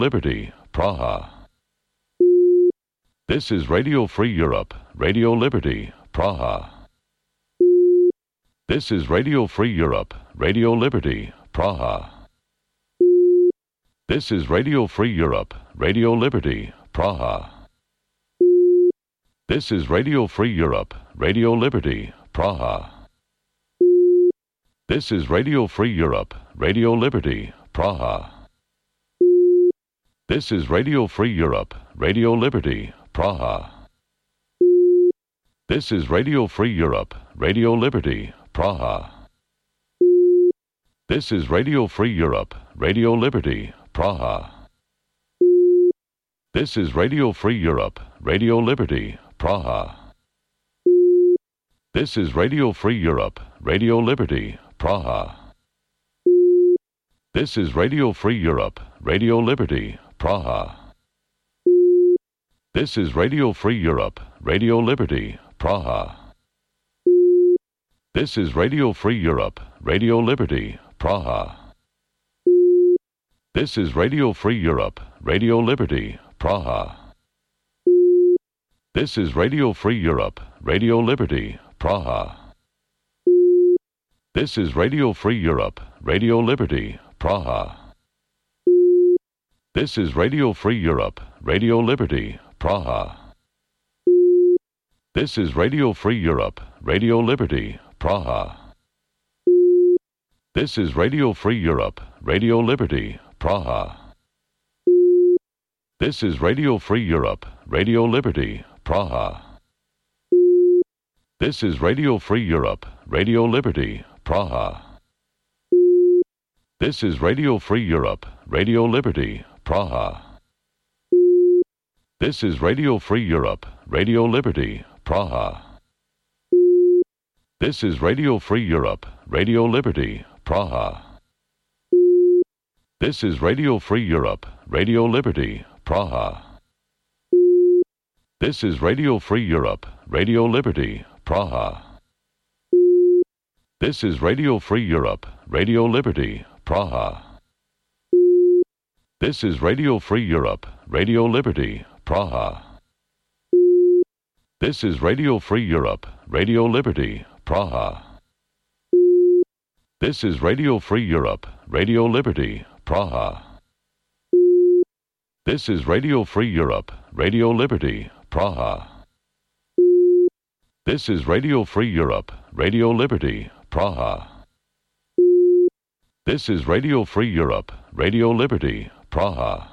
Liberty, Praha. This is Radio Free Europe, Radio Liberty, Praha. This is Radio Free Europe, Radio Liberty, Praha. This is Radio Free Europe, Radio Liberty, Praha. This is Radio Free Europe, Radio Liberty, Praha. This is Radio Free Europe, Radio Liberty, Praha. This is Radio Free Europe, Radio Liberty, Praha. This is Radio Free Europe, Radio Liberty, Praha. This is Radio Free Europe, Radio Liberty, Praha. This is Radio Free Europe, Radio Liberty, Praha. This is Radio Free Europe, Radio Liberty, Praha. This is Radio Free Europe, Radio Liberty, Praha. This is Radio Free Europe, Radio Liberty, Praha. This is Radio Free Europe, Radio Liberty, Praha. This is Radio Free Europe, Radio Liberty, Praha. This is Radio Free Europe, Radio Liberty, Praha. This is Radio Free Europe, Radio Liberty, Praha. This is Radio Free Europe, Radio Liberty, Praha. This is Radio Free Europe, Radio Liberty, Praha. This is Radio Free Europe, Radio Liberty, Praha. This is Radio Free Europe, Radio Liberty, Praha. This is Radio Free Europe, Radio Liberty, Praha. This is Radio Free Europe, Radio Liberty, Praha. This is Radio Free Europe, Radio Liberty, Praha. This is Radio Free Europe, Radio Liberty, Praha. This is Radio Free Europe, Radio Liberty, Praha. This is Radio Free Europe, Radio Liberty, Praha. This is Radio Free Europe, Radio Liberty, Praha. This is Radio Free Europe, Radio Liberty, Praha. This is Radio Free Europe, Radio Liberty, Praha. This is Radio Free Europe, Radio Liberty, Praha. This is Radio Free Europe, Radio Liberty, Praha. This is Radio Free Europe, Radio Liberty, Praha. This is Radio Free Europe, Radio Liberty, Praha.